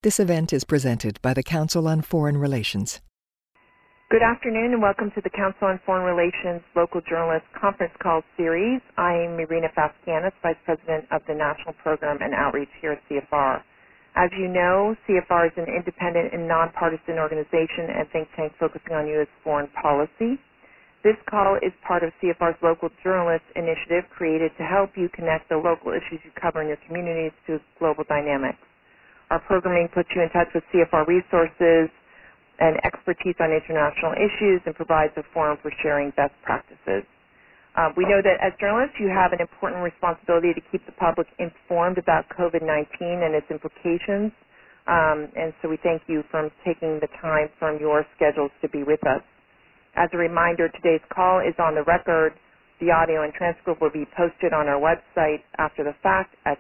This event is presented by the Council on Foreign Relations. Good afternoon and welcome to the Council on Foreign Relations Local Journalist Conference Call Series. I am Irina Faskianis, Vice President of the National Program and Outreach here at CFR. As you know, CFR is an independent and nonpartisan organization and think tank focusing on U.S. foreign policy. This call is part of CFR's Local Journalist Initiative created to help you connect the local issues you cover in your communities to global dynamics. Our programming puts you in touch with CFR resources and expertise on international issues and provides a forum for sharing best practices. We know that as journalists, you have an important responsibility to keep the public informed about COVID-19 and its implications, and so we thank you for taking the time from your schedules to be with us. As a reminder, today's call is on the record. The audio and transcript will be posted on our website after the fact at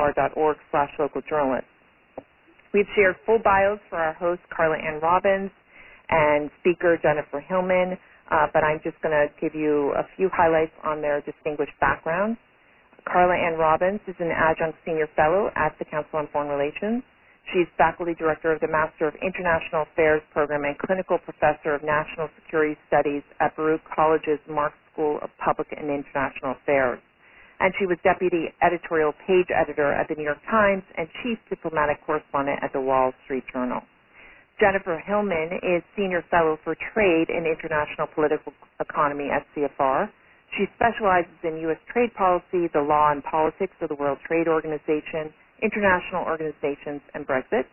cfr.org/localjournalists. We've shared full bios for our host, Carla Ann Robbins, and speaker, Jennifer Hillman, but I'm just going to give you a few highlights on their distinguished backgrounds. Carla Ann Robbins is an adjunct senior fellow at the Council on Foreign Relations. She's faculty director of the Master of International Affairs program and clinical professor of national security studies at Baruch College's Marx School of Public and International Affairs. And she was deputy editorial page editor at the New York Times and chief diplomatic correspondent at the Wall Street Journal. Jennifer Hillman is senior fellow for trade and international political economy at CFR. She specializes in U.S. trade policy, the law and politics of the World Trade Organization, international organizations, and Brexit.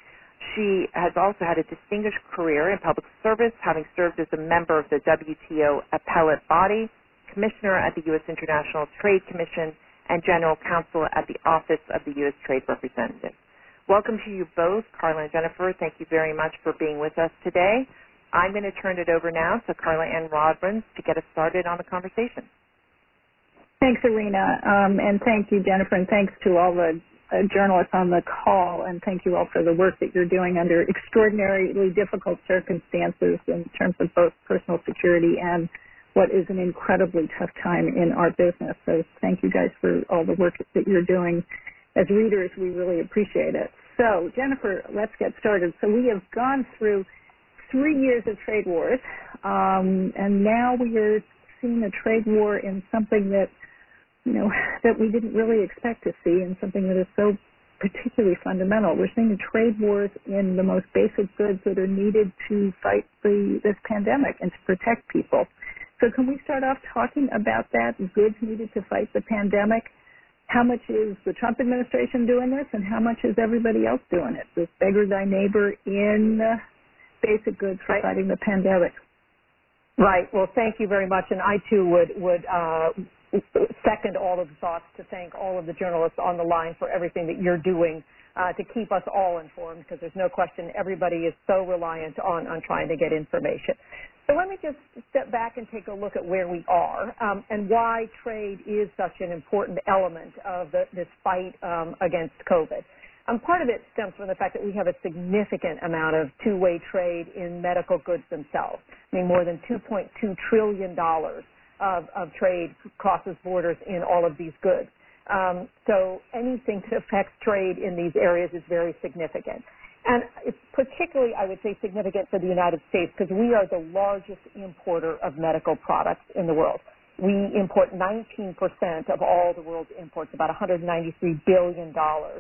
She has also had a distinguished career in public service, having served as a member of the WTO appellate body, Commissioner at the U.S. International Trade Commission, and General Counsel at the Office of the U.S. Trade Representative. Welcome to you both, Carla and Jennifer. Thank you very much for being with us today. I'm going to turn it over now to Carla Ann Robbins to get us started on the conversation. Thanks, Irina, and thank you, Jennifer, and thanks to all the journalists on the call, and thank you all for the work that you're doing under extraordinarily difficult circumstances in terms of both personal security and what is an incredibly tough time in our business. So thank you guys for all the work that you're doing. As readers, we really appreciate it. So, Jennifer, let's get started. So we have gone through 3 years of trade wars, and now we are seeing a trade war in something that, that we didn't really expect to see, and something that is so particularly fundamental. We're seeing trade wars in the most basic goods that are needed to fight this pandemic and to protect people. So can we start off talking about that, goods needed to fight the pandemic? How much is the Trump administration doing this, and how much is everybody else doing it? This beggar thy neighbor in basic goods for fighting the pandemic. Right. Well, thank you very much. And I, too, would second all of the thoughts to thank all of the journalists on the line for everything that you're doing to keep us all informed, because there's no question everybody is so reliant on trying to get information. So let me just step back and take a look at where we are and why trade is such an important element of this fight against COVID. Part of it stems from the fact that we have a significant amount of two-way trade in medical goods themselves. I mean, more than $2.2 trillion of trade crosses borders in all of these goods. So anything that affects trade in these areas is very significant. And it's particularly, I would say, significant for the United States because we are the largest importer of medical products in the world. We import 19% of all the world's imports, about $193 billion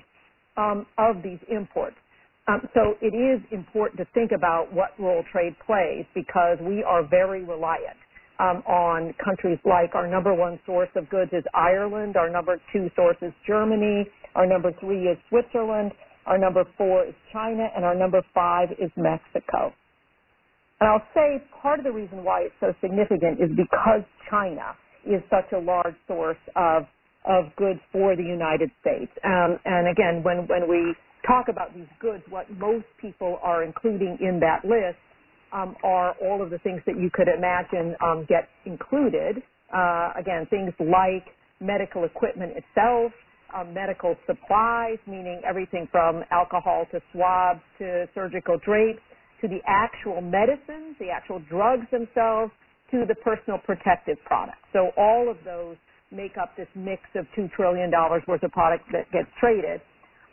of these imports. So it is important to think about what role trade plays because we are very reliant on countries like our number one source of goods is Ireland, our number two source is Germany, our number three is Switzerland, our number four is China, and our number five is Mexico. And I'll say part of the reason why it's so significant is because China is such a large source of goods for the United States. And again, when we talk about these goods, what most people are including in that list are all of the things that you could imagine get included. Again, things like medical equipment itself, medical supplies, meaning everything from alcohol to swabs to surgical drapes, to the actual medicines, the actual drugs themselves, to the personal protective products. So all of those make up this mix of $2 trillion worth of products that gets traded.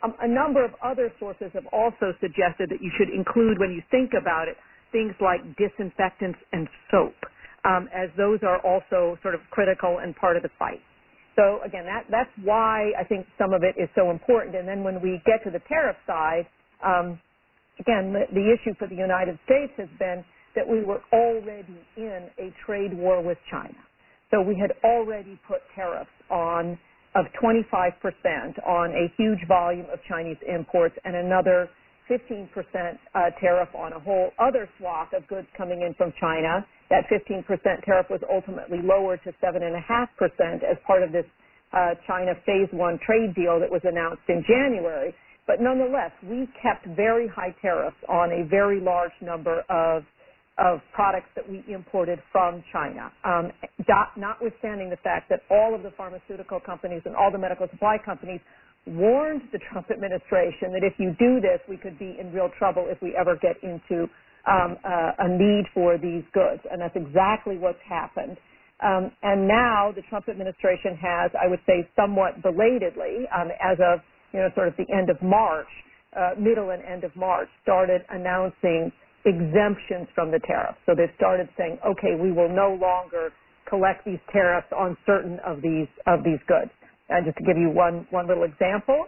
A number of other sources have also suggested that you should include, when you think about it, things like disinfectants and soap, as those are also sort of critical and part of the fight. So again, that's why I think some of it is so important. And then when we get to the tariff side, again, the issue for the United States has been that we were already in a trade war with China. So we had already put tariffs on of 25% on a huge volume of Chinese imports and another 15% tariff on a whole other swath of goods coming in from China. That 15% tariff was ultimately lowered to 7.5% as part of this China Phase 1 trade deal that was announced in January. But nonetheless, we kept very high tariffs on a very large number of products that we imported from China, notwithstanding the fact that all of the pharmaceutical companies and all the medical supply companies warned the Trump administration that if you do this, we could be in real trouble if we ever get into a need for these goods. And that's exactly what's happened. And now the Trump administration has, I would say somewhat belatedly, as of sort of the end of March, middle and end of March, started announcing exemptions from the tariffs. So they've started saying, okay, we will no longer collect these tariffs on certain of these goods. And just to give you one little example,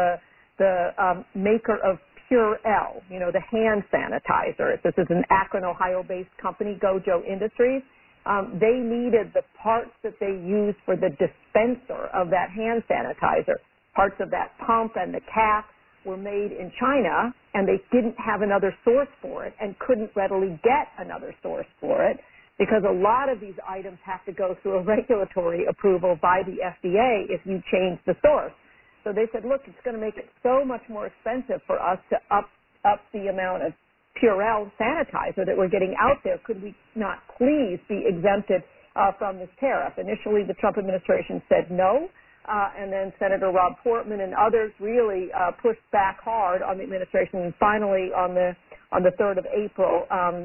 the maker of Purell, the hand sanitizer. This is an Akron, Ohio-based company, Gojo Industries. They needed the parts that they use for the dispenser of that hand sanitizer. Parts of that pump and the cap were made in China, and they didn't have another source for it and couldn't readily get another source for it because a lot of these items have to go through a regulatory approval by the FDA if you change the source. So they said, look, it's going to make it so much more expensive for us to up the amount of Purell sanitizer that we're getting out there. Could we not please be exempted from this tariff? Initially, the Trump administration said no. And then Senator Rob Portman and others really pushed back hard on the administration. And finally, on the 3rd of April,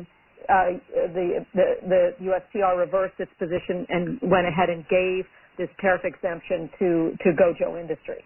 the USTR reversed its position and went ahead and gave this tariff exemption to Gojo Industries.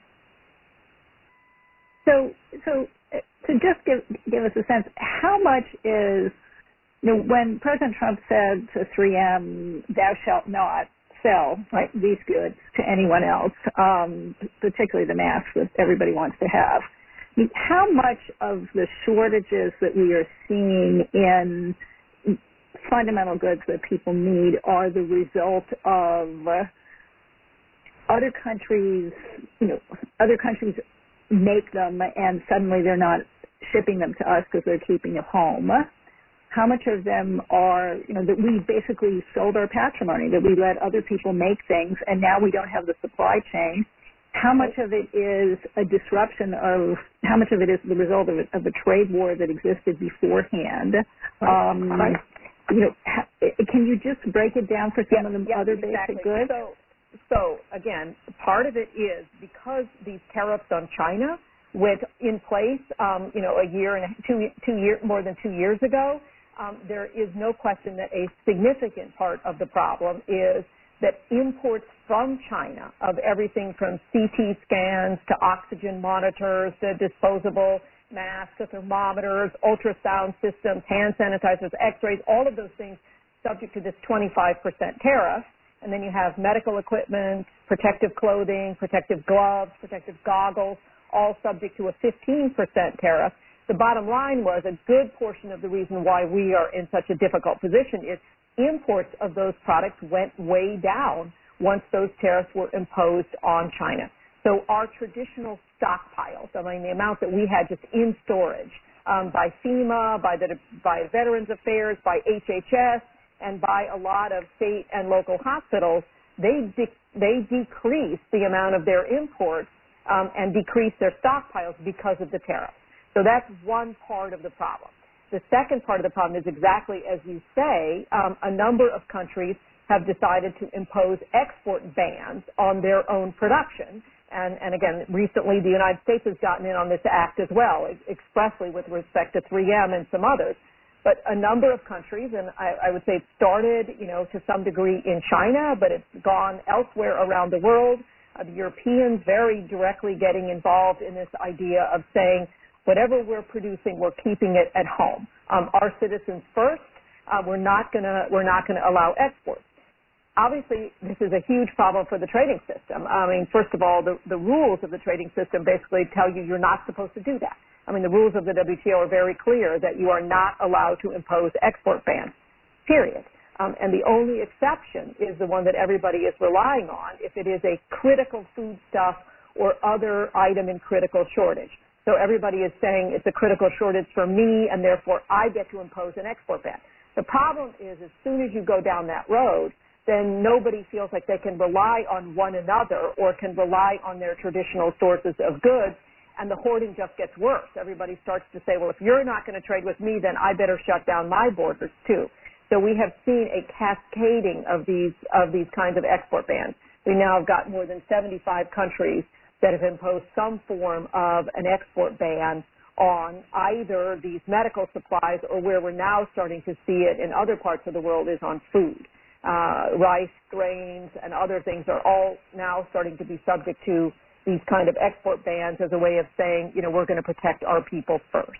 So to just give us a sense, how much is, when President Trump said to 3M, thou shalt not sell these goods to anyone else, particularly the masks that everybody wants to have, how much of the shortages that we are seeing in fundamental goods that people need are the result of other countries, other countries make them and suddenly they're not shipping them to us because they're keeping it home? How much of them are, that we basically sold our patrimony, that we let other people make things and now we don't have the supply chain? How much of it is a disruption of, how much of it is the result of a trade war that existed beforehand? Can you just break it down for some of the other basic goods? So again, part of it is because these tariffs on China went in place, a year and 2 years, more than 2 years ago. There is no question that a significant part of the problem is that imports from China of everything from CT scans to oxygen monitors to disposable masks to thermometers, ultrasound systems, hand sanitizers, x-rays, all of those things subject to this 25% tariff. And then you have medical equipment, protective clothing, protective gloves, protective goggles, all subject to a 15% tariff. The bottom line was a good portion of the reason why we are in such a difficult position is imports of those products went way down once those tariffs were imposed on China. So our traditional stockpiles, the amount that we had just in storage by FEMA, by Veterans Affairs, by HHS, and by a lot of state and local hospitals, they decreased the amount of their imports and decreased their stockpiles because of the tariffs. So that's one part of the problem. The second part of the problem is exactly as you say, a number of countries have decided to impose export bans on their own production. And again, recently the United States has gotten in on this act as well, expressly with respect to 3M and some others. But a number of countries, and I would say it started, to some degree in China, but it's gone elsewhere around the world, The Europeans very directly getting involved in this idea of saying, whatever we're producing, we're keeping it at home. Our citizens first. We're not going to allow exports. Obviously, this is a huge problem for the trading system. I mean, first of all, the rules of the trading system basically tell you you're not supposed to do that. I mean, the rules of the WTO are very clear that you are not allowed to impose export bans, period. And the only exception is the one that everybody is relying on if it is a critical foodstuff or other item in critical shortage. So everybody is saying it's a critical shortage for me, and therefore I get to impose an export ban. The problem is as soon as you go down that road, then nobody feels like they can rely on one another or can rely on their traditional sources of goods, and the hoarding just gets worse. Everybody starts to say, well, if you're not going to trade with me, then I better shut down my borders too. So we have seen a cascading of these kinds of export bans. We now have got more than 75 countries that have imposed some form of an export ban on either these medical supplies or where we're now starting to see it in other parts of the world is on food. Rice, grains, and other things are all now starting to be subject to these kind of export bans as a way of saying, you know, we're going to protect our people first.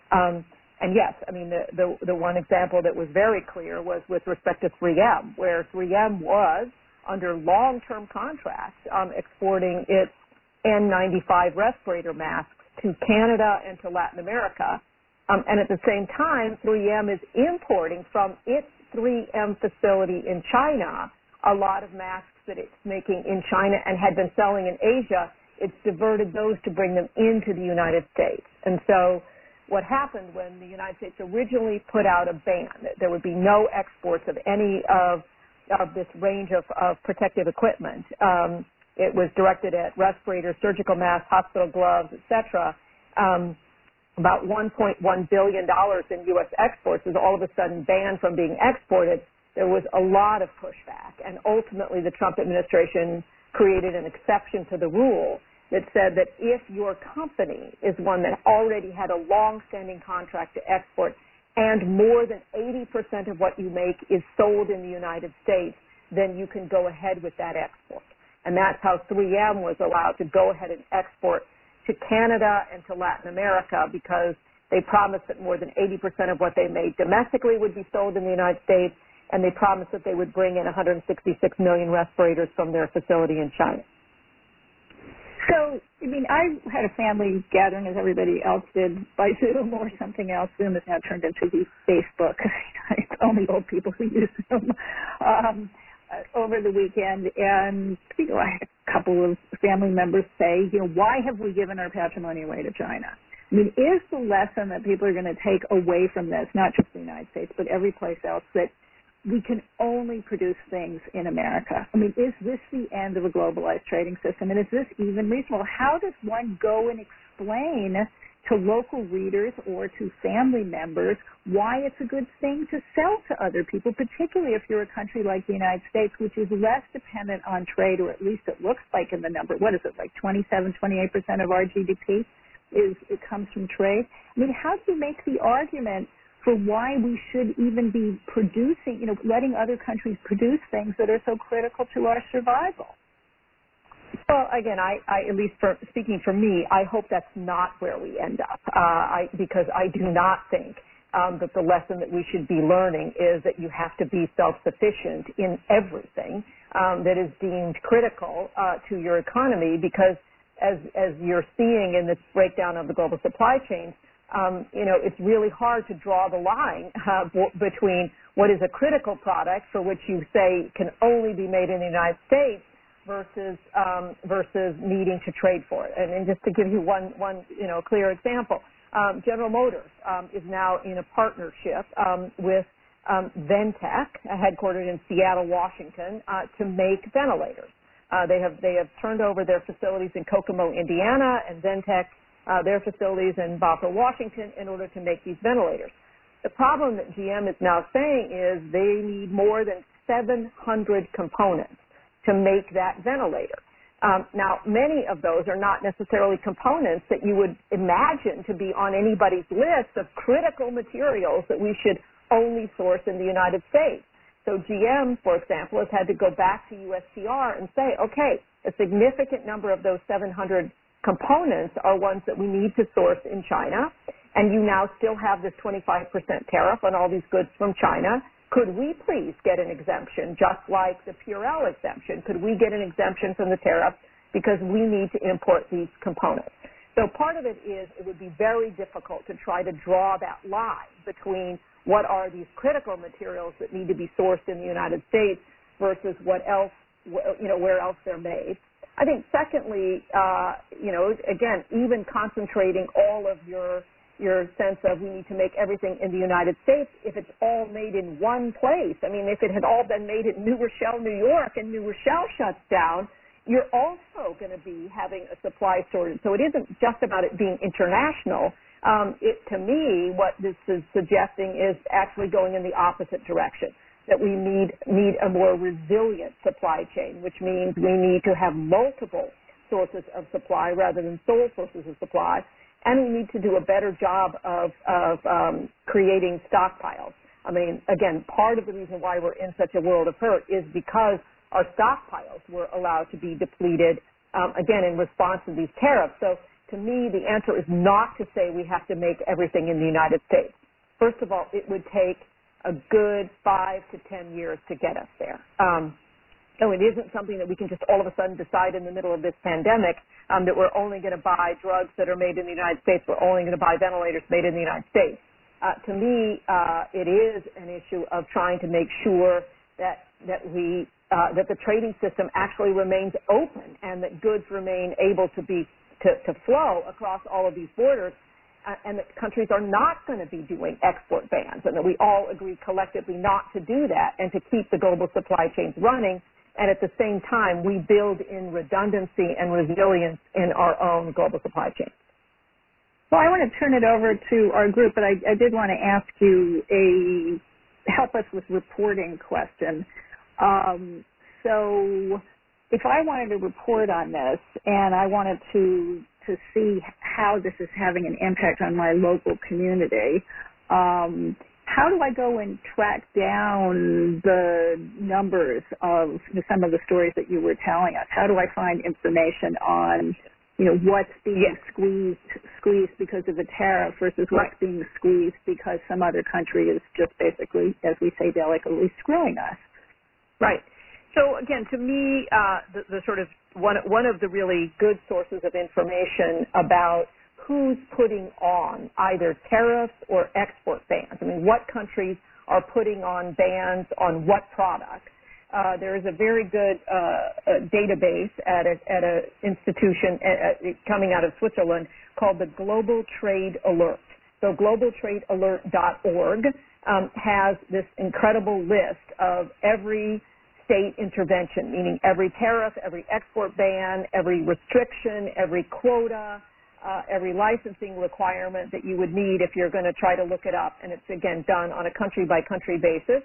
And yes, I mean, the one example that was very clear was with respect to 3M, where 3M was, under long-term contracts, exporting its N95 respirator masks to Canada and to Latin America. And at the same time, 3M is importing from its 3M facility in China a lot of masks that it's making in China and had been selling in Asia. It's diverted those to bring them into the United States. And so what happened when the United States originally put out a ban that there would be no exports of any of this range of protective equipment, it was directed at respirators, surgical masks, hospital gloves, etc. About $1.1 billion in U.S. exports was all of a sudden banned from being exported. There was a lot of pushback, and ultimately the Trump administration created an exception to the rule that said that if your company is one that already had a long-standing contract to export and more than 80% of what you make is sold in the United States, then you can go ahead with that export. And that's how 3M was allowed to go ahead and export to Canada and to Latin America, because they promised that more than 80% of what they made domestically would be sold in the United States, and they promised that they would bring in 166 million respirators from their facility in China. So, I mean, I had a family gathering, as everybody else did, by Zoom or something else. Zoom has now turned into the Facebook. It's only old people who use Zoom. Over the weekend, and I had a couple of family members say, why have we given our patrimony away to China? I mean, is the lesson that people are going to take away from this, not just the United States, but every place else, that we can only produce things in America? I mean, is this the end of a globalized trading system, and is this even reasonable? How does one go and explain to local readers or to family members why it's a good thing to sell to other people, particularly if you're a country like the United States, which is less dependent on trade, or at least it looks like in the number, what is it, like 27, 28% of our GDP it comes from trade? I mean, how do you make the argument for why we should even be producing, letting other countries produce things that are so critical to our survival? Well, again, I at least speaking for me, I hope that's not where we end up, because I do not think that the lesson that we should be learning is that you have to be self-sufficient in everything that is deemed critical to your economy, because as you're seeing in this breakdown of the global supply chains, it's really hard to draw the line between what is a critical product for which you say can only be made in the United States versus needing to trade for it. And just to give you one clear example, General Motors is now in a partnership with Ventec, headquartered in Seattle, Washington, to make ventilators. They have turned over their facilities in Kokomo, Indiana, and Ventec their facilities in Bothell, Washington, in order to make these ventilators. The problem that GM is now saying is they need more than 700 components to make that ventilator. Now, many of those are not necessarily components that you would imagine to be on anybody's list of critical materials that we should only source in the United States. So GM, for example, has had to go back to USTR and say, okay, a significant number of those 700 components are ones that we need to source in China, and you now still have this 25% tariff on all these goods from China. Could we please get an exemption, just like the Purell exemption? Could we get an exemption from the tariff because we need to import these components? So part of it is it would be very difficult to try to draw that line between what are these critical materials that need to be sourced in the United States versus what else, where else they're made. I think secondly, again, even concentrating all of your sense of we need to make everything in the United States, if it's all made in one place, I mean, if it had all been made in New Rochelle, New York, and New Rochelle shuts down, you're also going to be having a supply shortage. So it isn't just about it being international. To me, what this is suggesting is actually going in the opposite direction, that we need a more resilient supply chain, which means we need to have multiple sources of supply rather than sole sources of supply, and we need to do a better job of creating stockpiles. I mean, again, part of the reason why we're in such a world of hurt is because our stockpiles were allowed to be depleted, again, in response to these tariffs. So to me, the answer is not to say we have to make everything in the United States. First of all, it would take a good 5 to 10 years to get us there. So it isn't something that we can just all of a sudden decide in the middle of this pandemic that we're only going to buy drugs that are made in the United States, we're only going to buy ventilators made in the United States. To me, it is an issue of trying to make sure that the trading system actually remains open and that goods remain able to flow across all of these borders, and that countries are not going to be doing export bans, and that we all agree collectively not to do that and to keep the global supply chains running, and at the same time we build in redundancy and resilience in our own global supply chains. Well, I want to turn it over to our group, but I did want to ask you help us with reporting question. So if I wanted to report on this and I wanted to see how this is having an impact on my local community, how do I go and track down the numbers of some of the stories that you were telling us? How do I find information on, what's being squeezed because of the tariff versus what's being squeezed because some other country is just basically, as we say delicately, screwing us? Right. So again, to me, the sort of one of the really good sources of information about who's putting on either tariffs or export bans. I mean, what countries are putting on bans on what products? There is a very good database at an institution coming out of Switzerland called the Global Trade Alert. So globaltradealert.org has this incredible list of every state intervention, meaning every tariff, every export ban, every restriction, every quota, every licensing requirement that you would need if you're going to try to look it up. And it's, again, done on a country-by-country basis.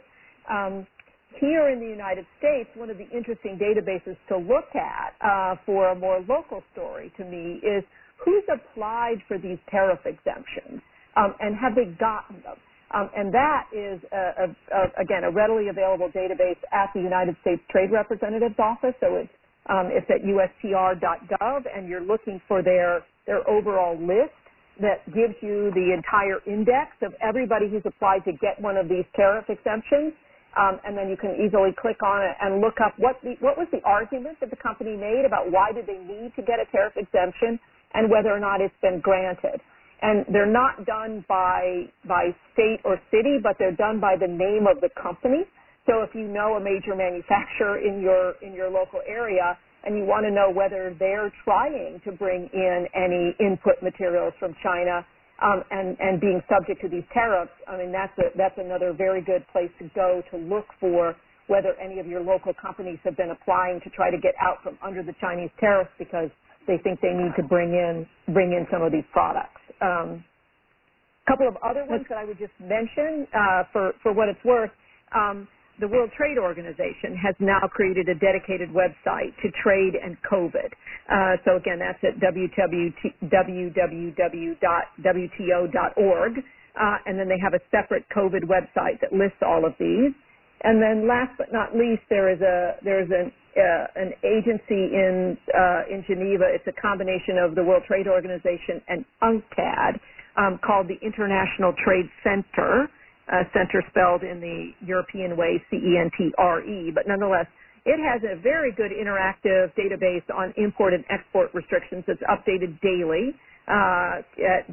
Here in the United States, one of the interesting databases to look at for a more local story to me is who's applied for these tariff exemptions and have they gotten them? And that is, again, a readily available database at the United States Trade Representative's Office. So it's at USTR.gov, and you're looking for their overall list that gives you the entire index of everybody who's applied to get one of these tariff exemptions. And then you can easily click on it and look up what was the argument that the company made about why did they need to get a tariff exemption and whether or not it's been granted. And they're not done by state or city, but they're done by the name of the company. So if you know a major manufacturer in your local area and you want to know whether they're trying to bring in any input materials from China and being subject to these tariffs, I mean, that's another very good place to go to look for whether any of your local companies have been applying to try to get out from under the Chinese tariffs because they think they need to bring in some of these products. A couple of other ones that I would just mention for what it's worth. The World Trade Organization has now created a dedicated website to trade and COVID. So again, that's at www.wto.org. And then they have a separate COVID website that lists all of these. And then last but not least, there's an agency in Geneva. It's a combination of the World Trade Organization and UNCTAD called the International Trade Center. Center spelled in the European way, CENTRE, but nonetheless, it has a very good interactive database on import and export restrictions that's updated daily at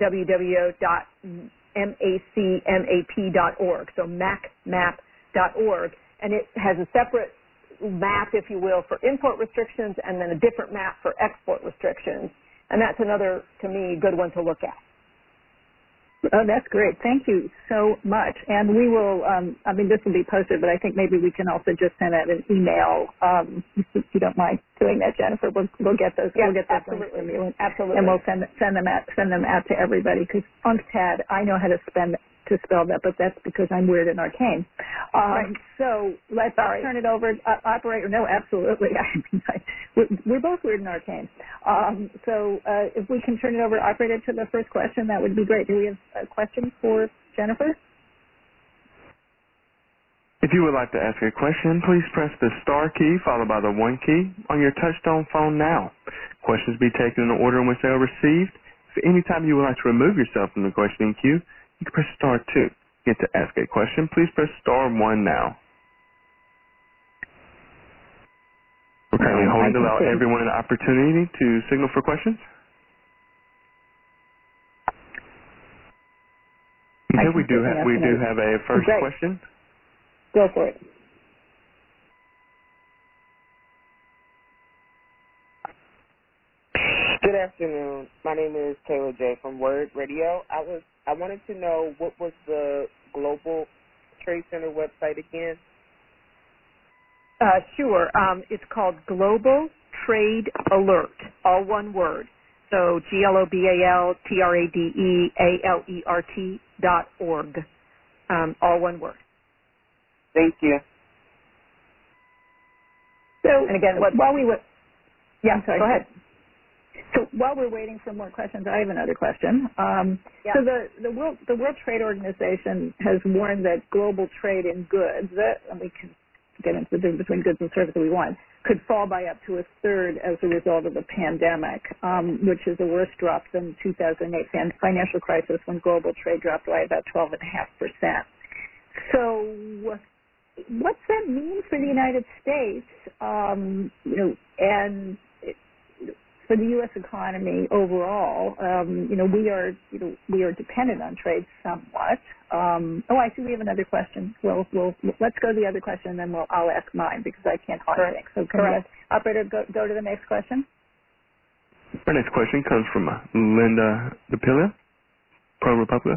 www.macmap.org, so macmap.org, and it has a separate map, if you will, for import restrictions and then a different map for export restrictions, and that's another, to me, good one to look at. Oh, that's great. Thank you so much. And we will, this will be posted, but I think maybe we can also just send out an email, if you don't mind doing that, Jennifer. We'll get those. Yes, we'll get those links from you. Absolutely. And we'll send them out to everybody, because UNCTAD, I know how to spell that, but that's because I'm weird and arcane. Right. So let's turn it over. Operator, no, absolutely. We're both weird and arcane. So if we can turn it over, operator, to the first question, that would be great. Do we have a question for Jennifer? If you would like to ask a question, please press the star key followed by the 1 key on your touchtone phone now. Questions be taken in the order in which they are received. If any time you would like to remove yourself from the questioning queue, you can press star 2. Get to ask a question, please press star 1 now. We're currently holding to allow everyone an opportunity to signal for questions. Okay, we do have a first question. Go for it. Good afternoon. My name is Taylor J. from Word Radio. I wanted to know, what was the Global Trade Center website again? Sure. It's called Global Trade Alert, all one word. So GLOBALTRADEALERT.org, all one word. Thank you. So, and again, while we were, I'm sorry, go ahead. So while we're waiting for more questions, I have another question. So the World Trade Organization has warned that global trade in goods, and we can get into the difference between goods and services we want, could fall by up to a third as a result of the pandemic, which is a worse drop than 2008 financial crisis, when global trade dropped by about 12.5%. So what's that mean for the United States, and for the U.S. economy overall? We are dependent on trade somewhat. I see we have another question. Well, let's go to the other question, and then I'll ask mine, because I can't hardly think. So can we, operator, go to the next question? Our next question comes from Linda DePilla, ProRepublica.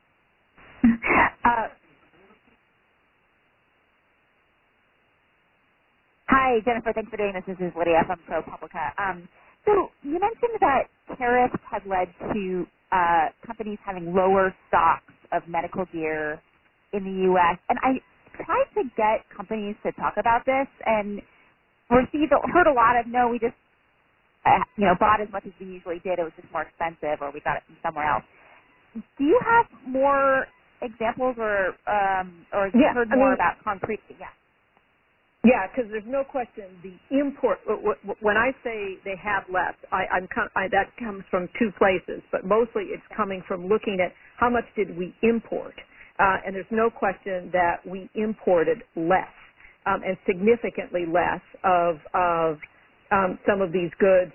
Hi, Jennifer. Thanks for doing this. This is Lydia from ProRepublica. So you mentioned that tariffs have led to companies having lower stocks of medical gear in the U.S. And I tried to get companies to talk about this, and heard a lot of, no, we just bought as much as we usually did. It was just more expensive, or we got it from somewhere else. Do you have more examples, or you heard more about concrete? Yeah, because there's no question the import. When I say they have less, that comes from two places, but mostly it's coming from looking at how much did we import, and there's no question that we imported less, and significantly less of some of these goods,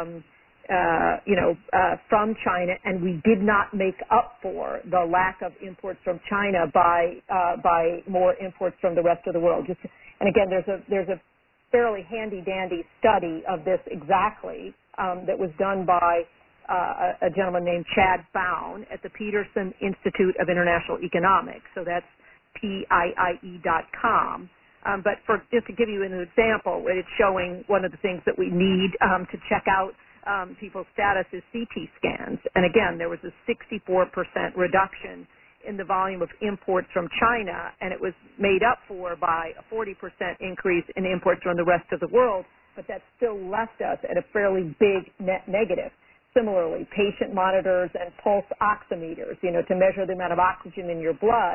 from China, and we did not make up for the lack of imports from China by more imports from the rest of the world. And again, there's a fairly handy-dandy study of this exactly that was done by a gentleman named Chad Bown at the Peterson Institute of International Economics. So that's PIIE.com. But just to give you an example, it's showing one of the things that we need to check out people's status is CT scans. And again, there was a 64% reduction in the volume of imports from China, and it was made up for by a 40% increase in imports from the rest of the world, but that still left us at a fairly big net negative. Similarly, patient monitors and pulse oximeters, to measure the amount of oxygen in your blood,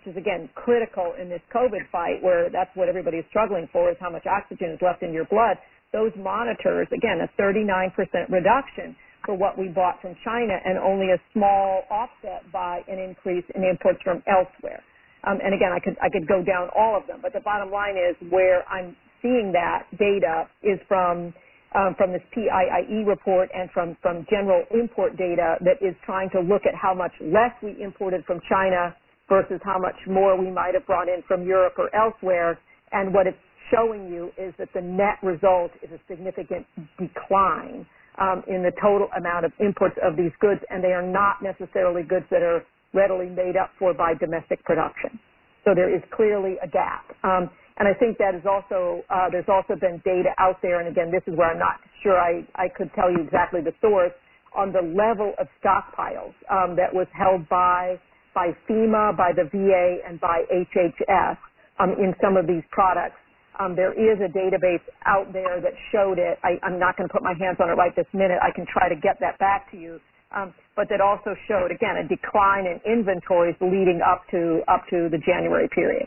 is, again, critical in this COVID fight, where that's what everybody is struggling for, is how much oxygen is left in your blood. Those monitors, again, a 39% reduction for what we bought from China, and only a small offset by an increase in imports from elsewhere. And again, I could go down all of them, but the bottom line is where I'm seeing that data is from this PIIE report and from general import data that is trying to look at how much less we imported from China versus how much more we might have brought in from Europe or elsewhere. And what it's showing you is that the net result is a significant decline in the total amount of imports of these goods, and they are not necessarily goods that are readily made up for by domestic production. So there is clearly a gap. And I think that is also, there's also been data out there, and again, this is where I'm not sure I could tell you exactly the source, on the level of stockpiles that was held by FEMA, by the VA, and by HHS in some of these products. There is a database out there that showed it. I'm not going to put my hands on it right this minute. I can try to get that back to you. But that also showed, again, a decline in inventories leading up to the January period.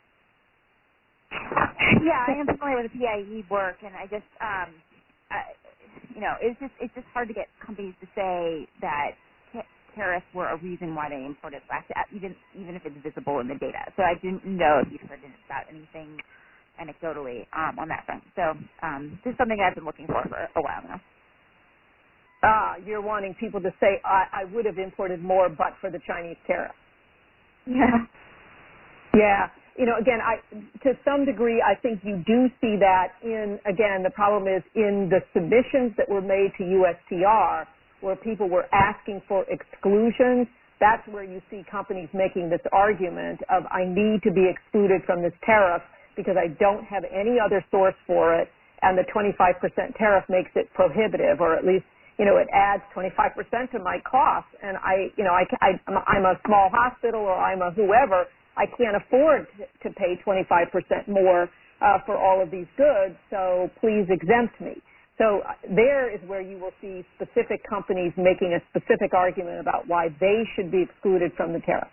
Yeah, I am familiar with the PIE work, and I just, it's just hard to get companies to say that tariffs were a reason why they imported less, even if it's visible in the data. So I didn't know if you've heard about anything anecdotally on that front. So this is something I've been looking for a while now. You're wanting people to say, I would have imported more but for the Chinese tariff. Yeah. Yeah. Again, to some degree, I think you do see that again, the problem is in the submissions that were made to USTR, where people were asking for exclusions. That's where you see companies making this argument of, I need to be excluded from this tariff because I don't have any other source for it, and the 25% tariff makes it prohibitive, or at least it adds 25% to my costs, and I'm a small hospital, or I'm a whoever. I can't afford to pay 25% more for all of these goods, so please exempt me. So there is where you will see specific companies making a specific argument about why they should be excluded from the tariff.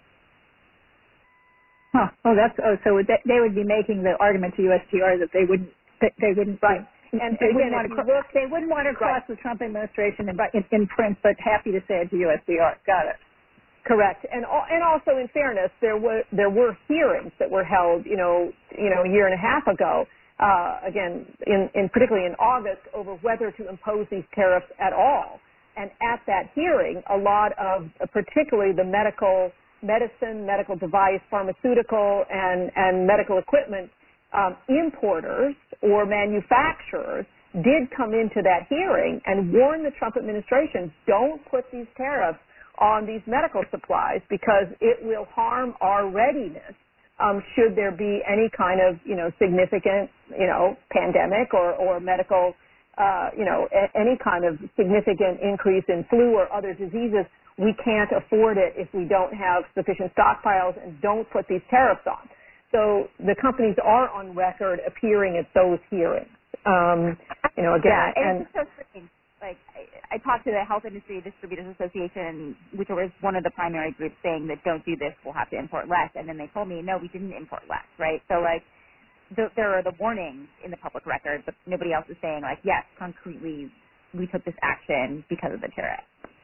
Huh. So they would be making the argument to USTR that they wouldn't. Right. And they wouldn't want to cross the Trump administration in print, but happy to say it to USTR. Got it. Correct. And also, in fairness, there were hearings that were held, a year and a half ago, again, particularly in August, over whether to impose these tariffs at all. And at that hearing, a lot of, particularly the medicine, medical device, pharmaceutical, and medical equipment importers or manufacturers did come into that hearing and warn the Trump administration, don't put these tariffs on these medical supplies because it will harm our readiness should there be any kind of, significant, pandemic or medical, any kind of significant increase in flu or other diseases. We can't afford it if we don't have sufficient stockpiles, and don't put these tariffs on. So the companies are on record appearing at those hearings. Again, and it's so strange. Like, I talked to the Health Industry Distributors Association, which was one of the primary groups, saying that don't do this, we'll have to import less. And then they told me, no, we didn't import less, right? So, there are the warnings in the public record, but nobody else is saying, yes, concretely, we took this action because of the tariff.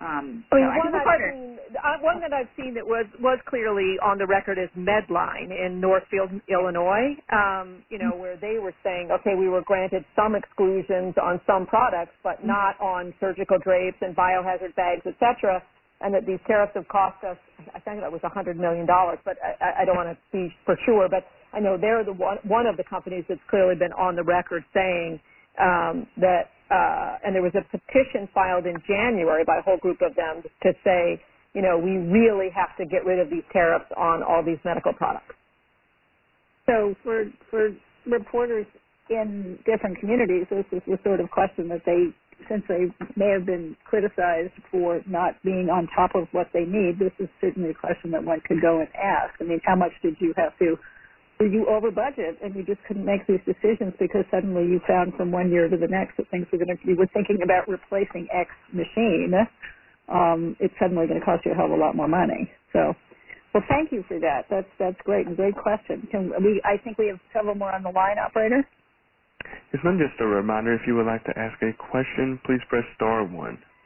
One that I've seen that was clearly on the record is Medline in Northfield, Illinois, where they were saying, okay, we were granted some exclusions on some products, but not on surgical drapes and biohazard bags, et cetera, and that these tariffs have cost us, I think that was $100 million, but I don't want to be for sure, but I know they're one of the companies that's clearly been on the record saying that, and there was a petition filed in January by a whole group of them to say, we really have to get rid of these tariffs on all these medical products. So for reporters in different communities, this is the sort of question that since they may have been criticized for not being on top of what they need, this is certainly a question that one could go and ask. I mean, how much did you have to? Were you over budget and you just couldn't make these decisions because suddenly you found from one year to the next that you were thinking about replacing X machine, it's suddenly going to cost you a hell of a lot more money. So Well, thank you for that. That's great and great question. I think we have several more on the line, operator. Yes, ma'am. Just a reminder, if you would like to ask a question, please press star 1.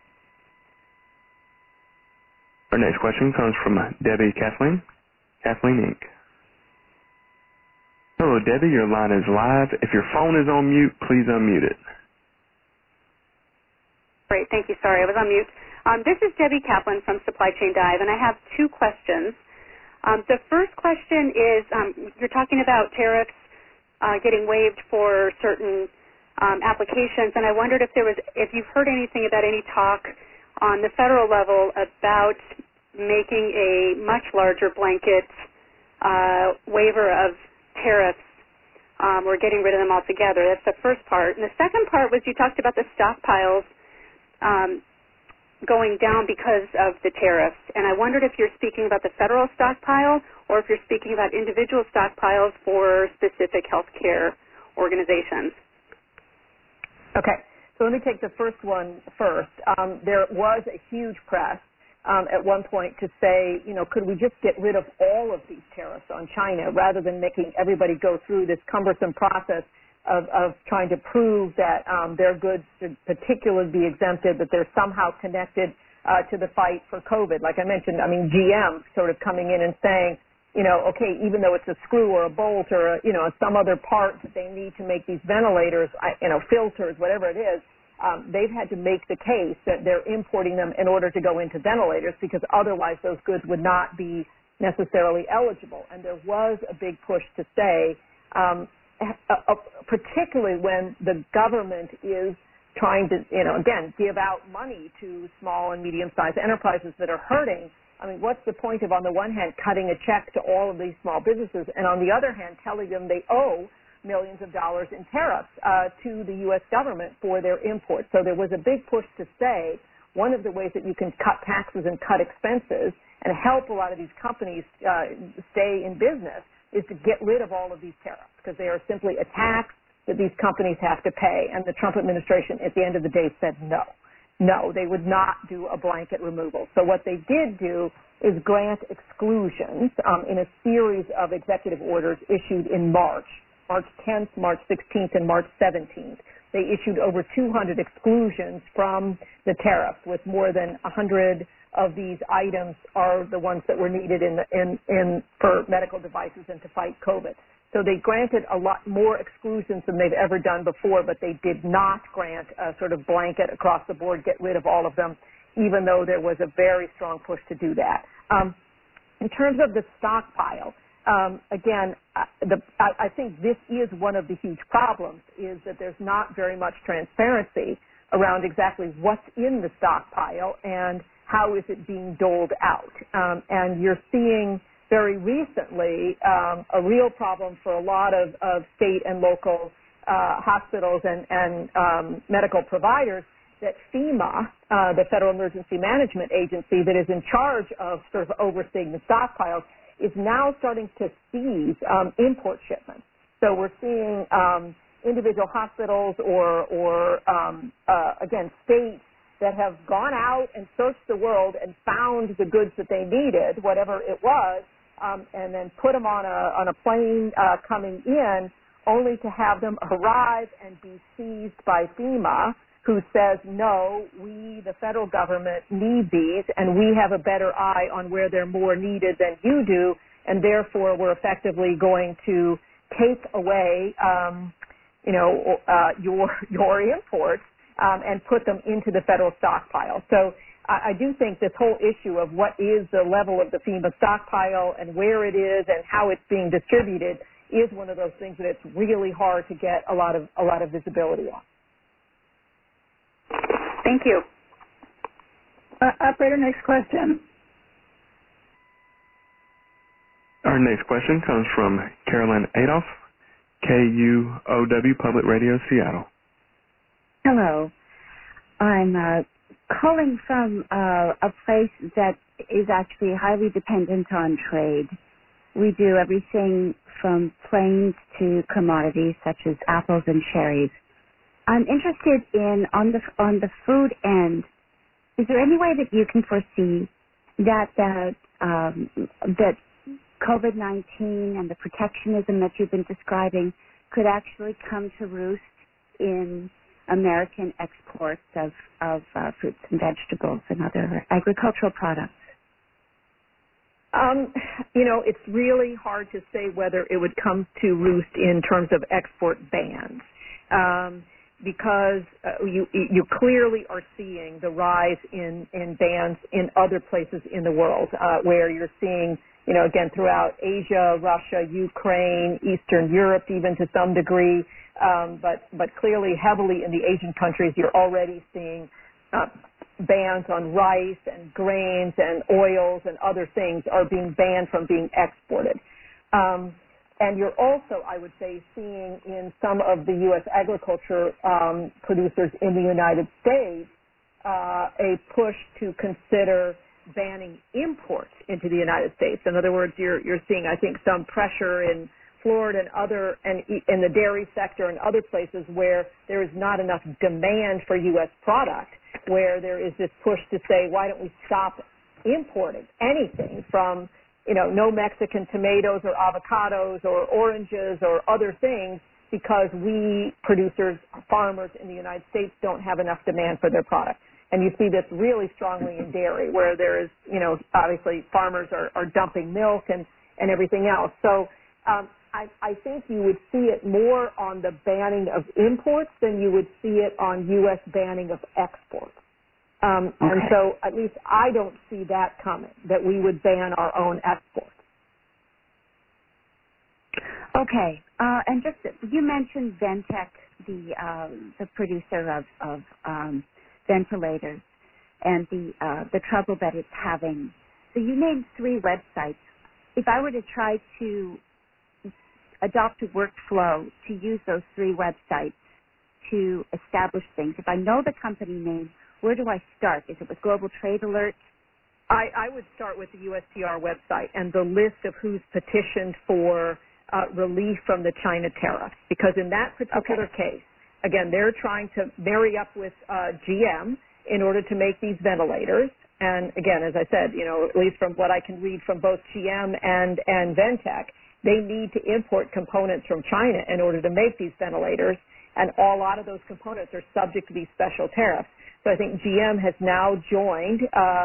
Our next question comes from Debbie Kathleen Inc. Hello, Debbie. Your line is live. If your phone is on mute, please unmute it. Great. Thank you. Sorry, I was on mute. This is Debbie Kaplan from Supply Chain Dive, and I have 2 questions. The first question is, you're talking about tariffs getting waived for certain applications, and I wondered if you've heard anything about any talk on the federal level about making a much larger blanket waiver of tariffs or getting rid of them altogether. That's the first part. And the second part was you talked about the stockpiles going down because of the tariffs. And I wondered if you're speaking about the federal stockpile or if you're speaking about individual stockpiles for specific healthcare organizations. Okay, so let me take the first one first. There was a huge press at one point to say, could we just get rid of all of these tariffs on China rather than making everybody go through this cumbersome process of trying to prove that their goods should particularly be exempted, that they're somehow connected to the fight for COVID. Like I mentioned, GM sort of coming in and saying, okay, even though it's a screw or a bolt or some other part that they need to make these ventilators, filters, whatever it is, they've had to make the case that they're importing them in order to go into ventilators because otherwise those goods would not be necessarily eligible. And there was a big push to say, particularly when the government is trying to, again, give out money to small and medium-sized enterprises that are hurting. What's the point of, on the one hand, cutting a check to all of these small businesses, and on the other hand, telling them they owe millions of dollars in tariffs to the U.S. government for their imports? So there was a big push to say one of the ways that you can cut taxes and cut expenses and help a lot of these companies stay in business is to get rid of all of these tariffs because they are simply a tax that these companies have to pay. And the Trump administration at the end of the day said no. No, they would not do a blanket removal. So what they did do is grant exclusions in a series of executive orders issued in March 10th, March 16th, and March 17th. They issued over 200 exclusions from the tariffs, with more than 100 of these items are the ones that were needed for medical devices and to fight COVID. So they granted a lot more exclusions than they've ever done before, but they did not grant a sort of blanket across the board, get rid of all of them, even though there was a very strong push to do that. In terms of the stockpile, again, I think this is one of the huge problems, is that there's not very much transparency around exactly what's in the stockpile and how is it being doled out. And you're seeing very recently a real problem for a lot of state and local hospitals and medical providers, that FEMA, the Federal Emergency Management Agency that is in charge of sort of overseeing the stockpiles, is now starting to seize import shipments. So we're seeing individual hospitals or again, states that have gone out and searched the world and found the goods that they needed, whatever it was, and then put them on a plane coming in, only to have them arrive and be seized by FEMA, who says, no, we, the federal government, need these, and we have a better eye on where they're more needed than you do, and therefore we're effectively going to take away, your imports and put them into the federal stockpile. So I do think this whole issue of what is the level of the FEMA stockpile and where it is and how it's being distributed is one of those things that it's really hard to get a lot of visibility on. Thank you. Operator, next question. Our next question comes from Carolyn Adolph, KUOW Public Radio, Seattle. Hello. I'm calling from a place that is actually highly dependent on trade. We do everything from planes to commodities such as apples and cherries. I'm interested in, on the food end, is there any way that you can foresee that that COVID-19 and the protectionism that you've been describing could actually come to roost in American exports of fruits and vegetables and other agricultural products? It's really hard to say whether it would come to roost in terms of export bans, because you clearly are seeing the rise in bans in other places in the world, where you're seeing, again, throughout Asia, Russia, Ukraine, Eastern Europe, even to some degree, but clearly heavily in the Asian countries, you're already seeing bans on rice and grains and oils and other things are being banned from being exported. And you're also, I would say, seeing in some of the U.S. agriculture producers in the United States a push to consider banning imports into the United States. In other words, you're seeing, I think, some pressure in Florida and in the dairy sector and other places where there is not enough demand for U.S. product, where there is this push to say, why don't we stop importing anything from, no Mexican tomatoes or avocados or oranges or other things, because we producers, farmers in the United States don't have enough demand for their product. And you see this really strongly in dairy, where there is, obviously farmers are dumping milk and everything else. So I think you would see it more on the banning of imports than you would see it on U.S. banning of exports. And so at least I don't see that coming, that we would ban our own exports. Okay. And just, you mentioned Ventec, the producer of ventilators, and the trouble that it's having. So you named 3 websites. If I were to try to adopt a workflow to use those 3 websites to establish things, if I know the company name, where do I start? Is it with Global Trade Alert? I would start with the USTR website and the list of who's petitioned for relief from the China tariffs, because in that particular case, again, they're trying to marry up with GM in order to make these ventilators. And again, as I said, at least from what I can read from both GM and Ventec, they need to import components from China in order to make these ventilators, and a lot of those components are subject to these special tariffs. So I think GM has now joined,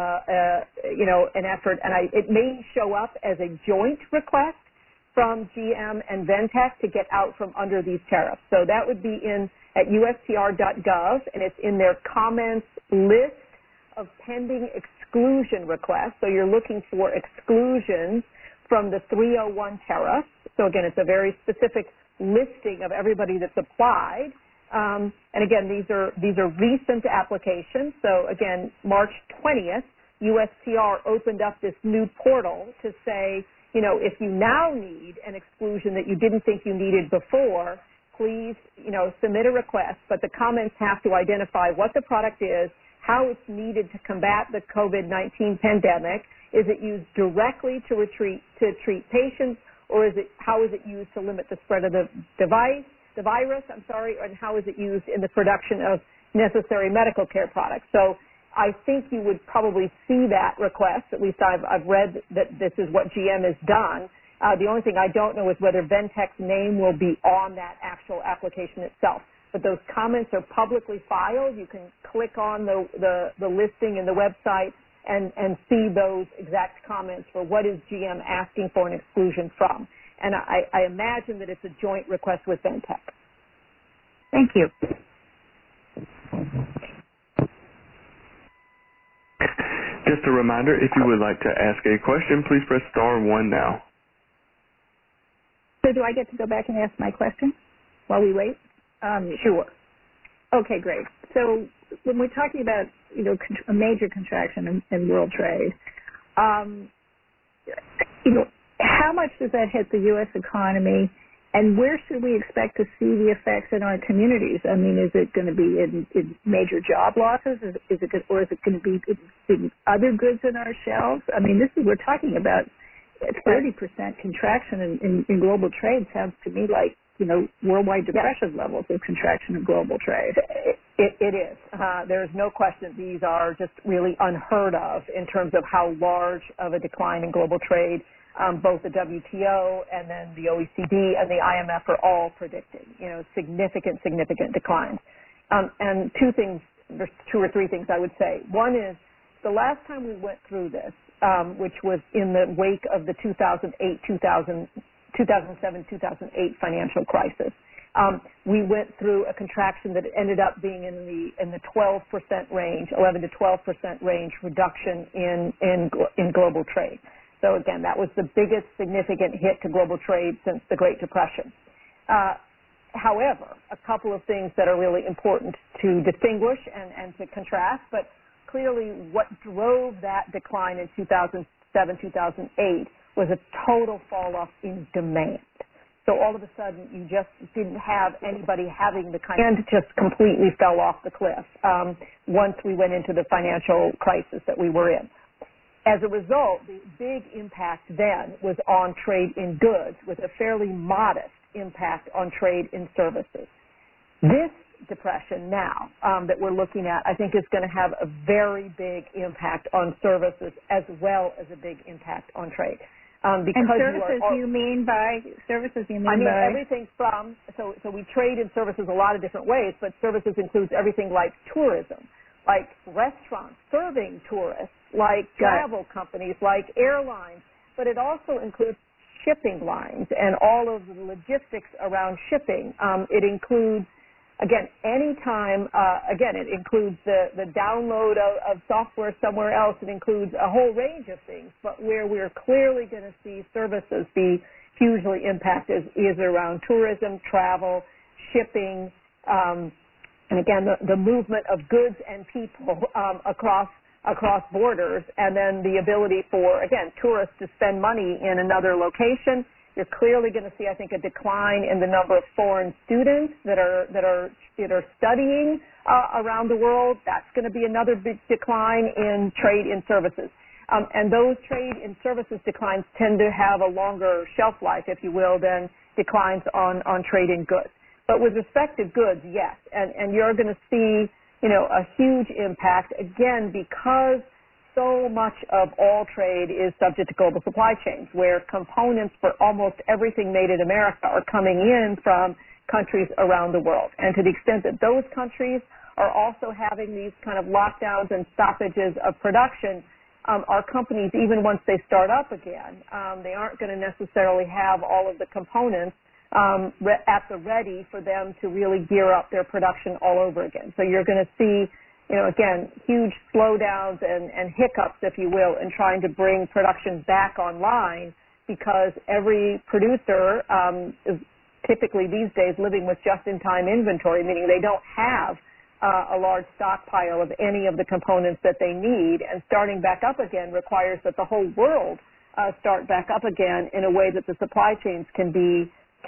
an effort, and it may show up as a joint request from GM and Ventec to get out from under these tariffs. So that would be at USTR.gov, and it's in their comments list of pending exclusion requests. So you're looking for exclusions from the 301 tariffs. So again, it's a very specific listing of everybody that's applied. And again, these are recent applications. So again, March 20th, USTR opened up this new portal to say, if you now need an exclusion that you didn't think you needed before, please, submit a request. But the comments have to identify what the product is, how it's needed to combat the COVID-19 pandemic. Is it used directly to treat patients, or how is it used to limit the spread of the virus, and how is it used in the production of necessary medical care products? So I think you would probably see that request. At least I've read that this is what GM has done. The only thing I don't know is whether Ventec's name will be on that actual application itself. But those comments are publicly filed. You can click on the listing in the website and see those exact comments for what is GM asking for an exclusion from. And I imagine that it's a joint request with Ventec. Thank you. Just a reminder, if you would like to ask a question, please press *1 now. So do I get to go back and ask my question while we wait? Sure. Okay, great. So when we're talking about, a major contraction in world trade, how much does that hit the U.S. economy, and where should we expect to see the effects in our communities? I mean, is it going to be in major job losses, or is it going to be in other goods in our shelves? I mean, we're talking about 30% contraction in global trade. Sounds to me like worldwide depression levels of contraction of global trade. It is. There's no question these are just really unheard of in terms of how large of a decline in global trade both the WTO and then the OECD and the IMF are all predicting, significant declines. And there's two or three things I would say. One is the last time we went through this, which was in the wake of the 2007-2008 financial crisis, we went through a contraction that ended up being in the 12% range, 11 to 12% range reduction in global trade. So again, that was the biggest significant hit to global trade since the Great Depression. However, a couple of things that are really important to distinguish and to contrast, but clearly what drove that decline in 2007-2008 was a total fall-off in demand. So all of a sudden, you just didn't have anybody having the kind of just completely fell off the cliff once we went into the financial crisis that we were in. As a result, the big impact then was on trade in goods with a fairly modest impact on trade in services. This depression now that we're looking at, I think is going to have a very big impact on services as well as a big impact on trade. Because services, you mean everything from, so we trade in services a lot of different ways, but services includes everything like tourism, like restaurants serving tourists, like travel companies, like airlines, but it also includes shipping lines and all of the logistics around shipping. It includes, again, it includes the download of software somewhere else. It includes a whole range of things, but where we're clearly going to see services be hugely impacted is around tourism, travel, shipping, and again, the movement of goods and people across borders, and then the ability for, again, tourists to spend money in another location. You're clearly going to see, I think, a decline in the number of foreign students that are studying around the world. That's going to be another big decline in trade in services. And those trade in services declines tend to have a longer shelf life, if you will, than declines on trade in goods. But with respect to goods, yes, and you're going to see, a huge impact, again, because so much of all trade is subject to global supply chains, where components for almost everything made in America are coming in from countries around the world. And to the extent that those countries are also having these kind of lockdowns and stoppages of production, our companies, even once they start up again, they aren't going to necessarily have all of the components at the ready for them to really gear up their production all over again. So you're going to see, again, huge slowdowns and hiccups, if you will, in trying to bring production back online, because every producer is typically these days living with just-in-time inventory, meaning they don't have a large stockpile of any of the components that they need, and starting back up again requires that the whole world start back up again in a way that the supply chains can be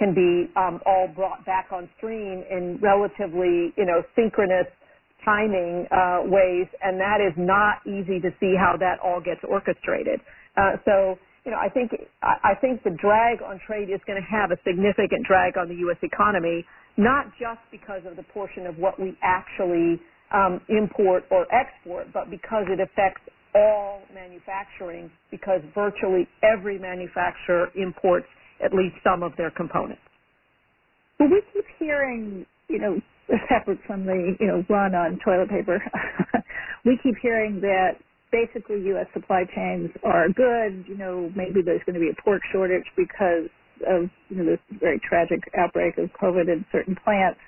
all brought back on stream in relatively, synchronous timing ways, and that is not easy to see how that all gets orchestrated. So I think the drag on trade is going to have a significant drag on the U.S. economy, not just because of the portion of what we actually import or export, but because it affects all manufacturing, because virtually every manufacturer imports at least some of their components. Well, we keep hearing, separate from the, run on toilet paper, we keep hearing that basically U.S. supply chains are good. Maybe there's going to be a pork shortage because of, this very tragic outbreak of COVID in certain plants.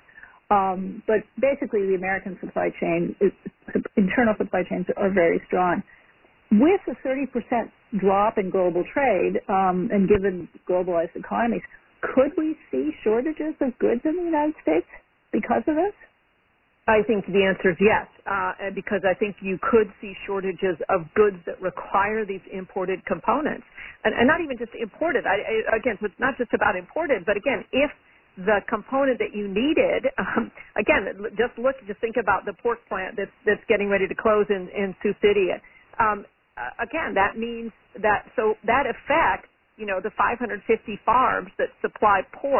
But basically the American supply chain, internal supply chains are very strong. With a 30% drop in global trade, and given globalized economies, could we see shortages of goods in the United States because of this? I think the answer is yes, because I think you could see shortages of goods that require these imported components. And not even just imported. So it's not just about imported, but again, if the component that you needed, just think about the pork plant that's getting ready to close in Sioux City. Again, that means that affects, the 550 farms that supply pork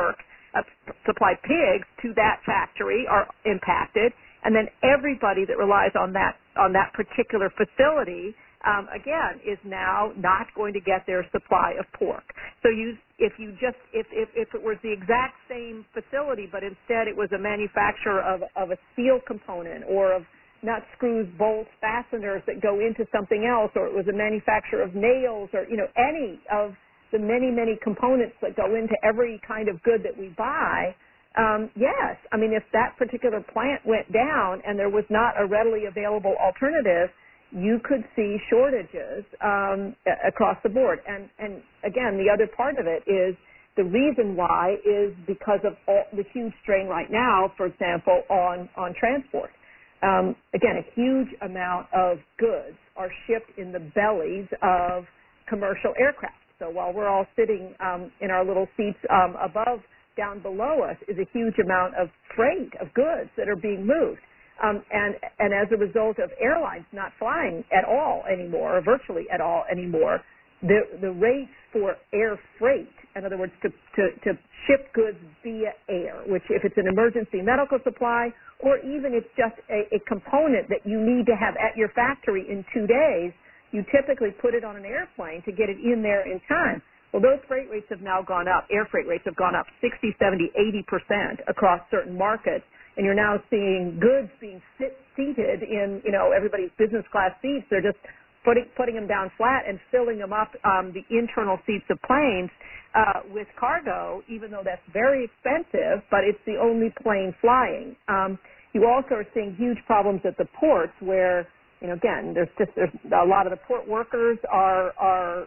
supply pigs to that factory are impacted, and then everybody that relies on that particular facility, again, is now not going to get their supply of pork. So if it was the exact same facility, but instead it was a manufacturer of a steel component or of nuts, screws, bolts, fasteners that go into something else, or it was a manufacturer of nails, or any of the many components that go into every kind of good that we buy. Yes, I mean, if that particular plant went down and there was not a readily available alternative, you could see shortages across the board. And again, the other part of it is the reason why is because of all the huge strain right now, for example, on transport. Again, a huge amount of goods are shipped in the bellies of commercial aircraft. So while we're all sitting in our little seats down below us is a huge amount of freight of goods that are being moved. And as a result of airlines not flying at all anymore, or virtually at all anymore, the rates for air freight, in other words, to ship goods via air, which if it's an emergency medical supply, or even it's just a component that you need to have at your factory in 2 days, you typically put it on an airplane to get it in there in time. Well, those freight rates have now gone up. Air freight rates have gone up 60, 70, 80% across certain markets. And you're now seeing goods being seated in, everybody's business class seats. They're just putting them down flat and filling them up, the internal seats of planes with cargo, even though that's very expensive, but it's the only plane flying. You also are seeing huge problems at the ports where, again, there's a lot of the port workers are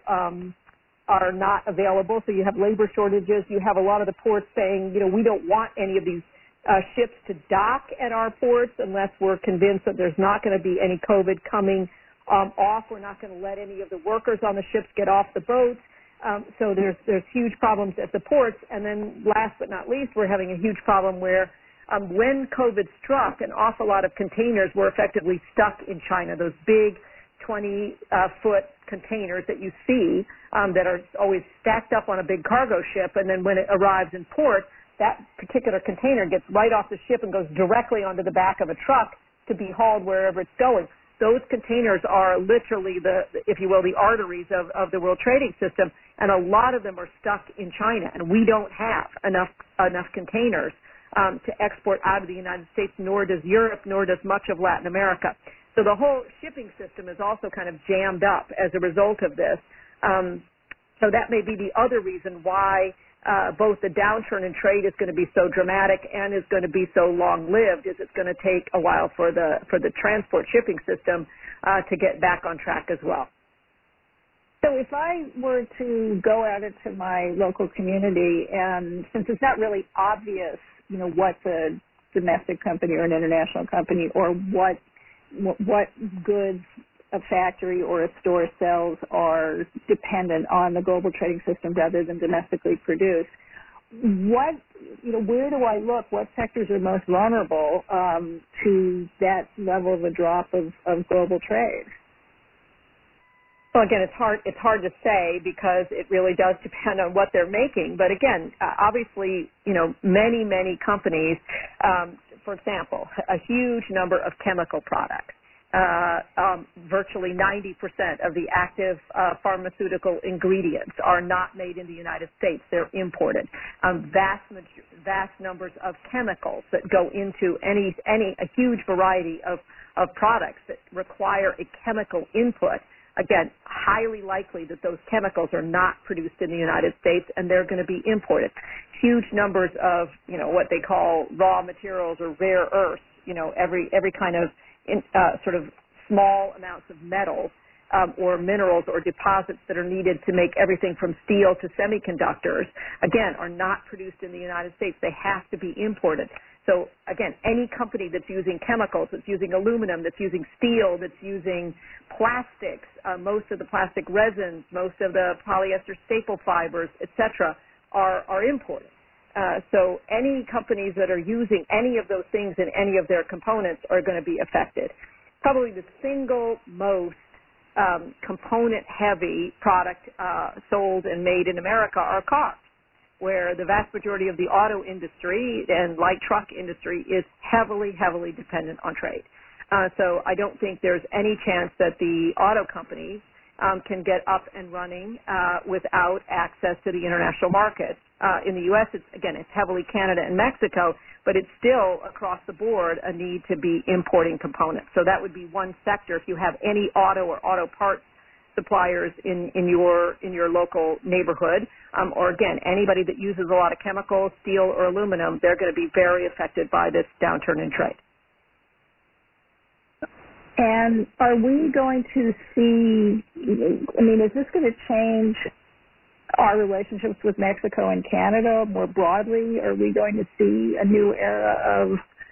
not available, so you have labor shortages. You have a lot of the ports saying, we don't want any of these ships to dock at our ports unless we're convinced that there's not going to be any COVID coming off. We're not going to let any of the workers on the ships get off the boats. So there's huge problems at the ports. And then last but not least, we're having a huge problem where when COVID struck, an awful lot of containers were effectively stuck in China, those big 20-foot containers that you see that are always stacked up on a big cargo ship, and then when it arrives in port, that particular container gets right off the ship and goes directly onto the back of a truck to be hauled wherever it's going. Those containers are literally if you will, the arteries of the world trading system, and a lot of them are stuck in China, and we don't have enough containers to export out of the United States, nor does Europe, nor does much of Latin America. So the whole shipping system is also kind of jammed up as a result of this. So that may be the other reason why both the downturn in trade is going to be so dramatic and is going to be so long-lived, is it's going to take a while for the transport shipping system to get back on track as well. So if I were to go out into my local community, and since it's not really obvious, what the domestic company or an international company or what goods a factory or a store sells are dependent on the global trading system rather than domestically produced, where do I look? What sectors are most vulnerable to that level of a drop of global trade? Well, again, it's hard to say because it really does depend on what they're making. But again, obviously, many companies, for example, a huge number of chemical products. Virtually 90% of the active pharmaceutical ingredients are not made in the United States. They're imported. Vast numbers of chemicals that go into a huge variety of products that require a chemical input. Again, highly likely that those chemicals are not produced in the United States and they're going to be imported. Huge numbers of, what they call raw materials or rare earths, every kind of sort of small amounts of metals or minerals or deposits that are needed to make everything from steel to semiconductors, again, are not produced in the United States. They have to be imported. So, again, any company that's using chemicals, that's using aluminum, that's using steel, that's using plastics, most of the plastic resins, most of the polyester staple fibers, etc., are imported. So any companies that are using any of those things in any of their components are going to be affected. Probably the single most component-heavy product sold and made in America are cars. where the vast majority of the auto industry and light truck industry is heavily, heavily dependent on trade. So I don't think there's any chance that the auto companies can get up and running without access to the international market. In the U.S., it's heavily Canada and Mexico, but it's still across the board a need to be importing components. So that would be one sector. If you have any auto or auto parts suppliers in your local neighborhood, or again, anybody that uses a lot of chemicals, steel or aluminum, they're going to be very affected by this downturn in trade. And are we going to see, is this going to change our relationships with Mexico and Canada more broadly? Are we going to see a new era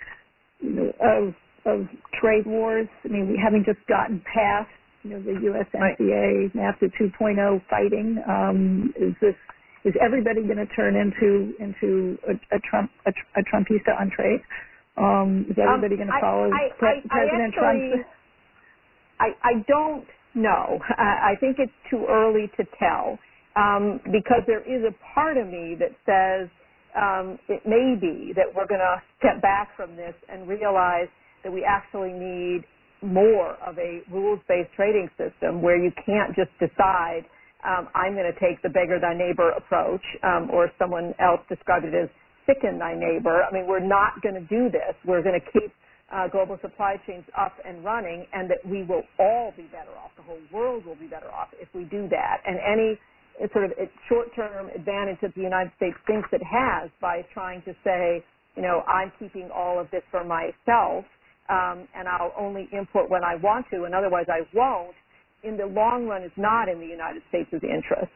of trade wars? We haven't just gotten past, the USMCA, NAFTA 2.0 fighting. Is everybody going to turn into a Trumpista on trade? Is everybody going to follow President Trump? I don't know. I think it's too early to tell because there is a part of me that says it may be that we're going to step back from this and realize that we actually need more of a rules-based trading system where you can't just decide I'm going to take the beggar thy neighbor approach, or someone else described it as sicken thy neighbor. We're not going to do this. We're going to keep global supply chains up and running, and that we will all be better off. The whole world will be better off if we do that. And any sort of short-term advantage that the United States thinks it has by trying to say, I'm keeping all of this for myself, and I'll only import when I want to, and otherwise I won't, in the long run is not in the United States' interest.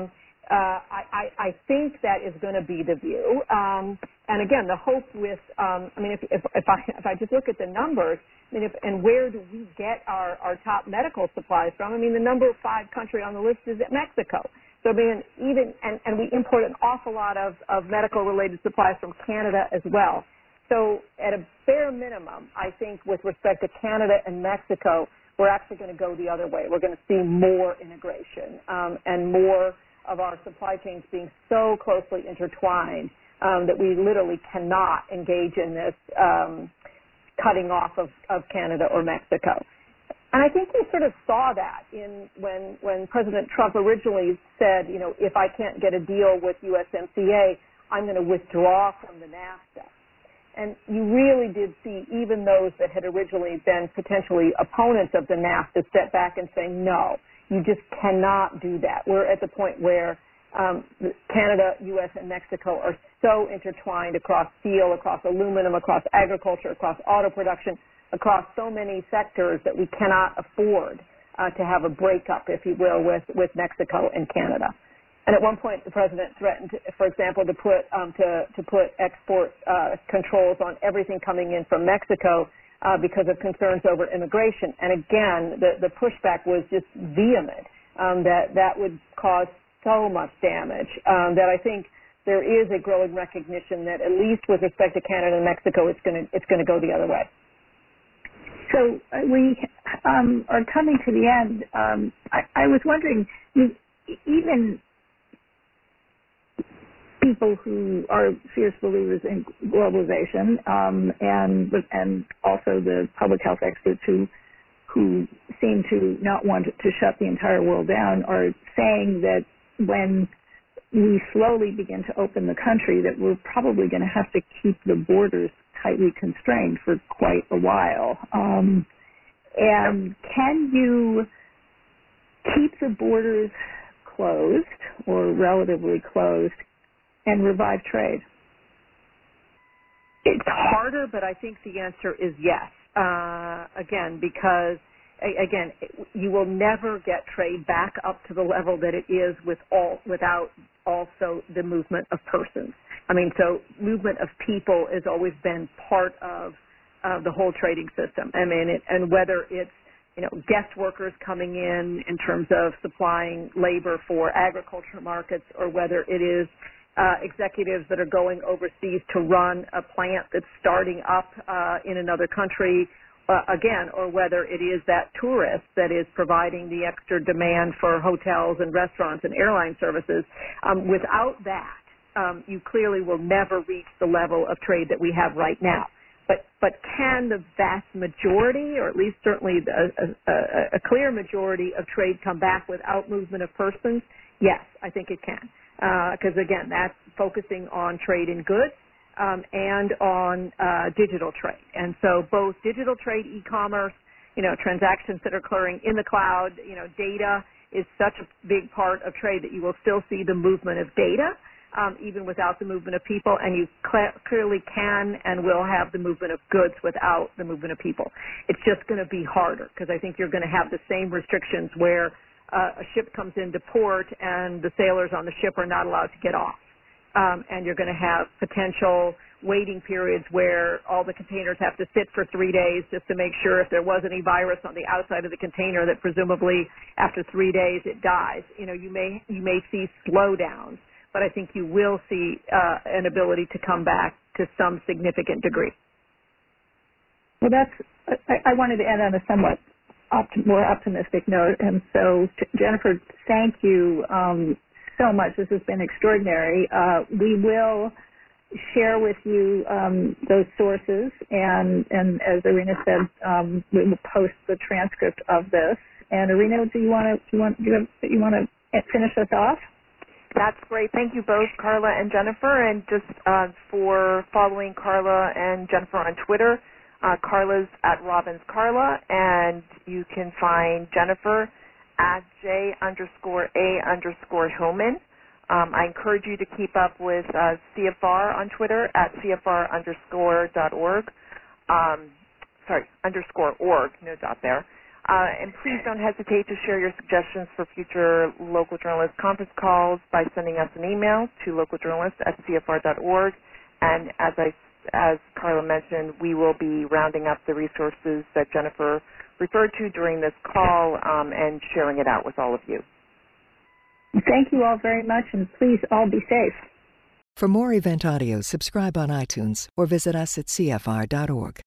I think that is going to be the view. And again, the hope with, if I just look at the numbers, and where do we get our top medical supplies from? The number 5 country on the list is Mexico. So and we import an awful lot of medical related supplies from Canada as well. So at a bare minimum, I think with respect to Canada and Mexico, we're actually going to go the other way. We're going to see more integration and more of our supply chains being so closely intertwined that we literally cannot engage in this cutting off of Canada or Mexico. And I think we sort of saw that when President Trump originally said, if I can't get a deal with USMCA, I'm going to withdraw from the NAFTA. And you really did see even those that had originally been potentially opponents of the NAFTA step back and say, no, you just cannot do that. We're at the point where Canada, U.S., and Mexico are so intertwined across steel, across aluminum, across agriculture, across auto production, across so many sectors that we cannot afford to have a breakup, if you will, with Mexico and Canada. And at one point, the president threatened, for example, to put export controls on everything coming in from Mexico because of concerns over immigration. And again, the pushback was just vehement, that would cause so much damage that I think there is a growing recognition that at least with respect to Canada and Mexico, it's going to go the other way. So we are coming to the end. I was wondering, even people who are fierce believers in globalization, and also the public health experts who seem to not want to shut the entire world down, are saying that when we slowly begin to open the country, that we're probably going to have to keep the borders tightly constrained for quite a while. And can you keep the borders closed or relatively closed and revive trade? It's harder, but I think the answer is yes. Again, because you will never get trade back up to the level that it is without also the movement of persons. So movement of people has always been part of the whole trading system. And whether it's guest workers coming in terms of supplying labor for agriculture markets, or whether it is executives that are going overseas to run a plant that's starting up in another country, or whether it is that tourist that is providing the extra demand for hotels and restaurants and airline services. Without that, you clearly will never reach the level of trade that we have right now. But can the vast majority, or at least certainly a clear majority of trade come back without movement of persons? Yes, I think it can. Because again, that's focusing on trade in goods and on digital trade. And so both digital trade, e-commerce, transactions that are occurring in the cloud, data is such a big part of trade that you will still see the movement of data, even without the movement of people, and you clearly can and will have the movement of goods without the movement of people. It's just going to be harder because I think you're going to have the same restrictions where a ship comes into port and the sailors on the ship are not allowed to get off. And you're going to have potential waiting periods where all the containers have to sit for 3 days just to make sure if there was any virus on the outside of the container that presumably after 3 days it dies. You may see slowdowns, but I think you will see an ability to come back to some significant degree. Well, I wanted to end on a somewhat more optimistic note, and so Jennifer, thank you so much. This has been extraordinary. We will share with you those sources, and as Irina said, we will post the transcript of this. And Irina, do you want to finish us off? That's great. Thank you both, Carla and Jennifer. And just for following Carla and Jennifer on Twitter, Carla's at RobinsCarla, and you can find Jennifer at J_A_Hillman. I encourage you to keep up with CFR on Twitter at CFR_org. _org, no dot there. And please don't hesitate to share your suggestions for future local journalist conference calls by sending us an email to localjournalists@cfr.org. And as Carla mentioned, we will be rounding up the resources that Jennifer referred to during this call and sharing it out with all of you. Thank you all very much, and please all be safe. For more event audio, subscribe on iTunes or visit us at CFR.org.